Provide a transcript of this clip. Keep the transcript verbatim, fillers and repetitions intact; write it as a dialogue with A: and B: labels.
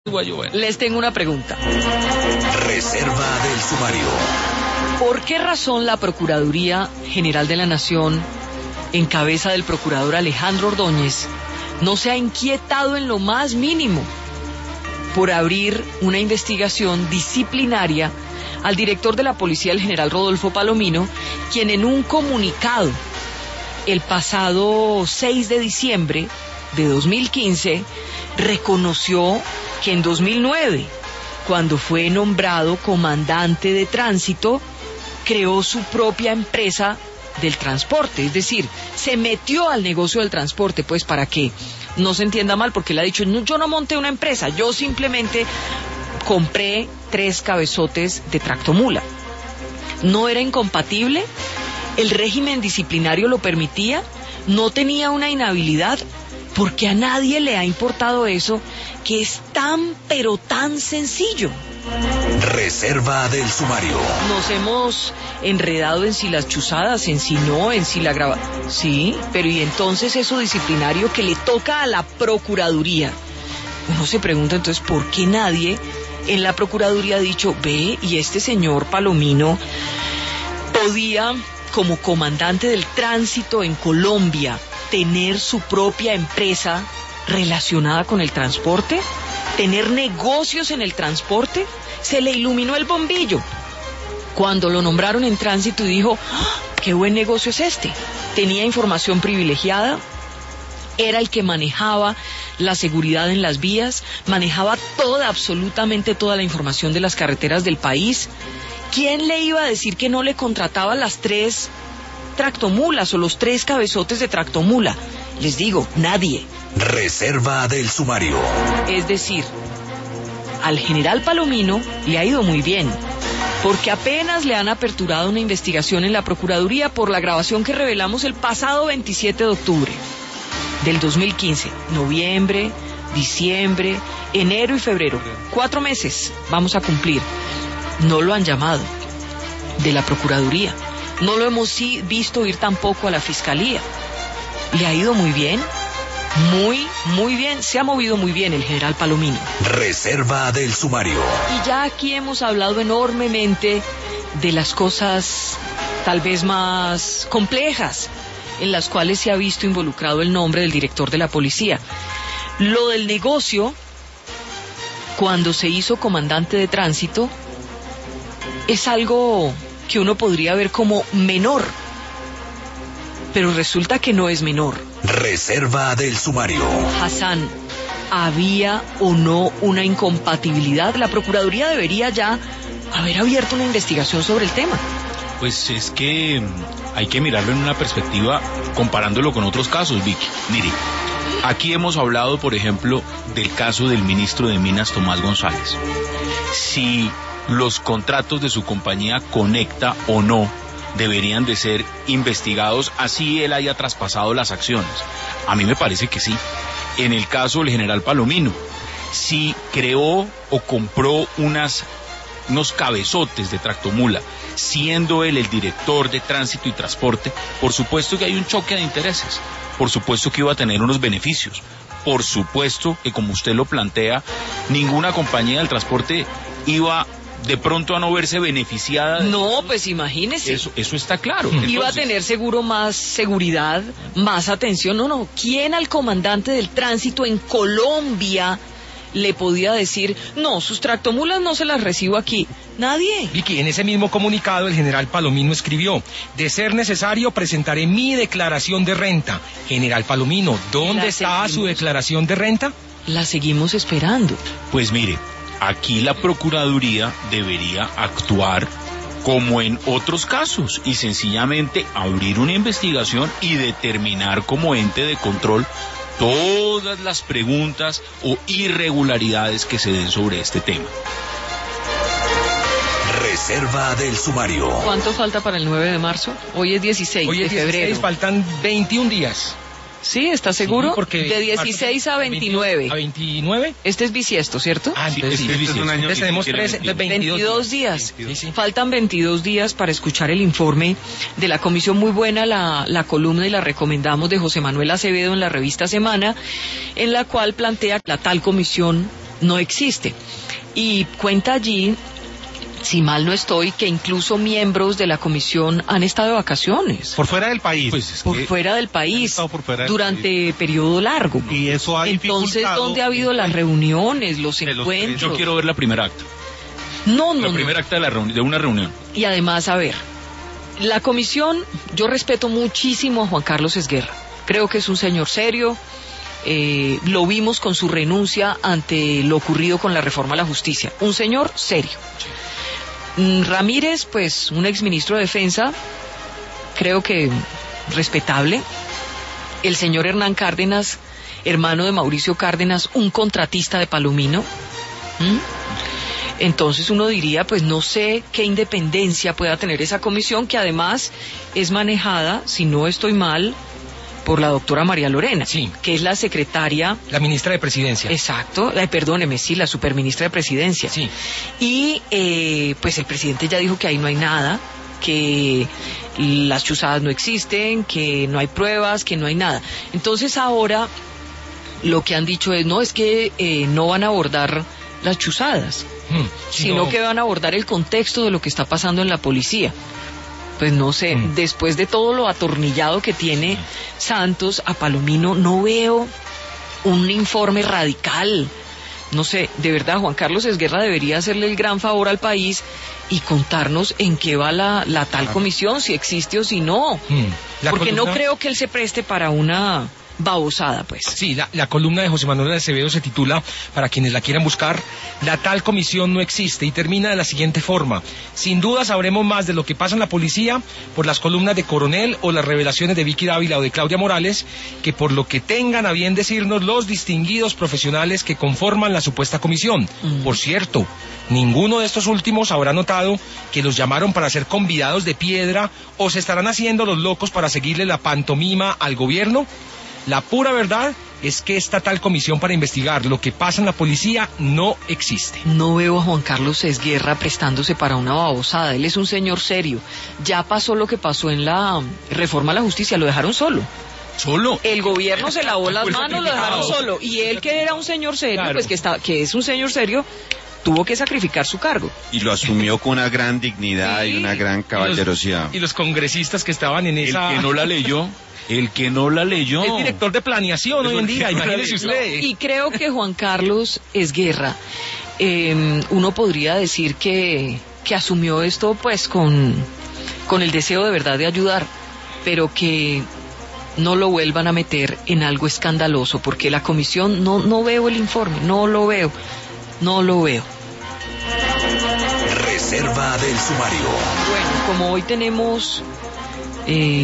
A: Les tengo una pregunta.
B: Reserva del sumario.
A: ¿Por qué razón la Procuraduría General de la Nación, en cabeza del procurador Alejandro Ordóñez, no se ha inquietado en lo más mínimo por abrir una investigación disciplinaria al director de la policía, el general Rodolfo Palomino, quien en un comunicado el pasado seis de diciembre de dos mil quince reconoció que en dos mil nueve, cuando fue nombrado comandante de tránsito, creó su propia empresa del transporte, es decir, se metió al negocio del transporte, pues para que no se entienda mal, porque él ha dicho, no, yo no monté una empresa, yo simplemente compré tres cabezotes de tractomula. ¿No era incompatible? ¿El régimen disciplinario lo permitía? ¿No tenía una inhabilidad? Porque a nadie le ha importado eso, que es tan pero tan sencillo.
B: Reserva del sumario.
A: Nos hemos enredado en si las chuzadas, en si no, en si la grava... Sí, pero ¿y entonces eso disciplinario que le toca a la Procuraduría? Uno se pregunta entonces por qué nadie en la Procuraduría ha dicho, ve, y este señor Palomino podía, como comandante del tránsito en Colombia, tener su propia empresa relacionada con el transporte, tener negocios en el transporte. Se le iluminó el bombillo cuando lo nombraron en tránsito y dijo, ¡ah, qué buen negocio es este! Tenía información privilegiada, era el que manejaba la seguridad en las vías, manejaba toda, absolutamente toda la información de las carreteras del país. ¿Quién le iba a decir que no le contrataba las tres tractomulas o los tres cabezotes de tractomula? Les digo, nadie.
B: Reserva del sumario.
A: Es decir, al general Palomino le ha ido muy bien, porque apenas le han aperturado una investigación en la Procuraduría por la grabación que revelamos el pasado veintisiete de octubre del dos mil quince. Noviembre, diciembre, enero y febrero. Cuatro meses vamos a cumplir. No lo han llamado de la Procuraduría. No lo hemos visto ir tampoco a la Fiscalía. Le ha ido muy bien, muy, muy bien. Se ha movido muy bien el general Palomino.
B: Reserva del sumario.
A: Y ya aquí hemos hablado enormemente de las cosas tal vez más complejas en las cuales se ha visto involucrado el nombre del director de la policía. Lo del negocio, cuando se hizo comandante de tránsito, es algo que uno podría ver como menor, pero resulta que no es menor.
B: Reserva del sumario.
A: Hassan, ¿había o no una incompatibilidad? La Procuraduría debería ya haber abierto una investigación sobre el tema.
C: Pues es que hay que mirarlo en una perspectiva comparándolo con otros casos, Vicky. Mire, aquí hemos hablado, por ejemplo, del caso del ministro de Minas, Tomás González. Si los contratos de su compañía Conecta o no deberían de ser investigados así él haya traspasado las acciones. A mí me parece que sí. En el caso del general Palomino, si creó o compró unas, unos cabezotes de tractomula, siendo él el director de tránsito y transporte, por supuesto que hay un choque de intereses, por supuesto que iba a tener unos beneficios, por supuesto que, como usted lo plantea, ninguna compañía del transporte iba de pronto a no verse beneficiada.
A: No, pues imagínese.
C: Eso, eso está claro.
A: Iba
C: Entonces,
A: a tener seguro más seguridad, más atención. No, no. ¿Quién al comandante del tránsito en Colombia le podía decir, no, sus tractomulas no se las recibo aquí? Nadie.
D: Vicky, en ese mismo comunicado el general Palomino escribió, de ser necesario presentaré mi declaración de renta. General Palomino, ¿dónde está su declaración de renta?
A: La seguimos esperando.
C: Pues mire, aquí la Procuraduría debería actuar como en otros casos y sencillamente abrir una investigación y determinar como ente de control todas las preguntas o irregularidades que se den sobre este tema.
B: Reserva del sumario.
A: ¿Cuánto falta para el nueve de marzo? Hoy es dieciséis
D: Hoy es
A: de febrero.
D: dieciséis, faltan veintiún días.
A: ¿Sí? ¿Estás seguro?
D: Sí, porque
A: de dieciséis a veintinueve.
D: ¿A veintinueve?
A: Este es bisiesto, ¿cierto?
D: Ah, entonces
C: Sí,
D: sí.
C: este es un año
D: Entonces tenemos trece, entonces veintidós,
A: veintidós días.
D: Sí, sí.
A: Faltan veintidós días para escuchar el informe de la comisión. Muy buena la, la columna, y la recomendamos, de José Manuel Acevedo en la revista Semana, en la cual plantea que la tal comisión no existe. Y cuenta allí, si mal no estoy, que incluso miembros de la comisión han estado de vacaciones.
E: Por fuera del país.
C: Pues es
A: Por
C: que
A: fuera del país,
E: por fuera del
A: durante periodo largo.
E: Y eso ha
A: Entonces,
E: dificultado
A: ¿dónde ha habido las reuniones, los
E: de los
A: encuentros?
C: yo quiero ver la primera acta.
A: No, no,
C: La
A: no.
C: primera acta de, la reuni- de una reunión.
A: Y además, a ver, la comisión, yo respeto muchísimo a Juan Carlos Esguerra. Creo que es un señor serio. Eh, lo vimos con su renuncia ante lo ocurrido con la reforma a la justicia. Un señor serio. Mm, Ramírez, pues, un exministro de Defensa, creo que respetable. El señor Hernán Cárdenas, hermano de Mauricio Cárdenas, un contratista de Palomino. ¿Mm? Entonces uno diría, pues no sé qué independencia pueda tener esa comisión, que además es manejada, si no estoy mal, por la doctora María Lorena,
D: Sí.
A: que es la secretaria...
D: La ministra de Presidencia.
A: Exacto, eh, perdóneme, sí, la superministra de Presidencia.
D: Sí.
A: Y eh, pues el presidente ya dijo que ahí no hay nada, que las chuzadas no existen, que no hay pruebas, que no hay nada. Entonces ahora lo que han dicho es, no, es que eh, no van a abordar las chuzadas,
D: Mm,
A: sino que van a abordar el contexto de lo que está pasando en la policía. Pues no sé,
D: Mm.
A: después de todo lo atornillado que tiene Santos a Palomino, no veo un informe radical. No sé, de verdad, Juan Carlos Esguerra debería hacerle el gran favor al país y contarnos en qué va la, la tal comisión, si existe o si no.
D: Mm, la
A: Porque no
D: columna-
A: creo que él se preste para una babosada, pues.
D: Sí, la, la columna de José Manuel Acevedo se titula, para quienes la quieran buscar, La tal comisión no existe, y termina de la siguiente forma: sin duda sabremos más de lo que pasa en la policía por las columnas de Coronel o las revelaciones de Vicky Dávila o de Claudia Morales, que por lo que tengan a bien decirnos los distinguidos profesionales que conforman la supuesta comisión.
A: Mm.
D: Por cierto, ninguno de estos últimos habrá notado que los llamaron para ser convidados de piedra, o se estarán haciendo los locos para seguirle la pantomima al gobierno. La pura verdad es que esta tal comisión para investigar lo que pasa en la policía no existe.
A: No veo a Juan Carlos Esguerra prestándose para una babosada. Él es un señor serio. Ya pasó lo que pasó en la reforma a la justicia, lo dejaron solo.
C: Solo.
A: El gobierno se lavó las
C: Fue
A: manos, lo dejaron
C: sacrificado.
A: solo. Y él, que era un señor serio,
D: Claro.
A: pues que está, que es un señor serio, tuvo que sacrificar su cargo.
F: Y lo asumió con una gran dignidad
A: Sí.
F: y una gran caballerosidad.
D: Y los congresistas que estaban en
C: El
D: esa...
C: que no la leyó, el que no la leyó.
D: Es director de planeación hoy en día,
C: El que no la
D: imagínese
C: leyó.
D: usted.
A: Y creo que Juan Carlos Esguerra, eh, uno podría decir que, que asumió esto pues con, con el deseo de verdad de ayudar, pero que no lo vuelvan a meter en algo escandaloso, porque la comisión, no, no veo el informe, no lo veo, no lo veo.
B: Reserva del sumario.
A: Bueno, como hoy tenemos... eh,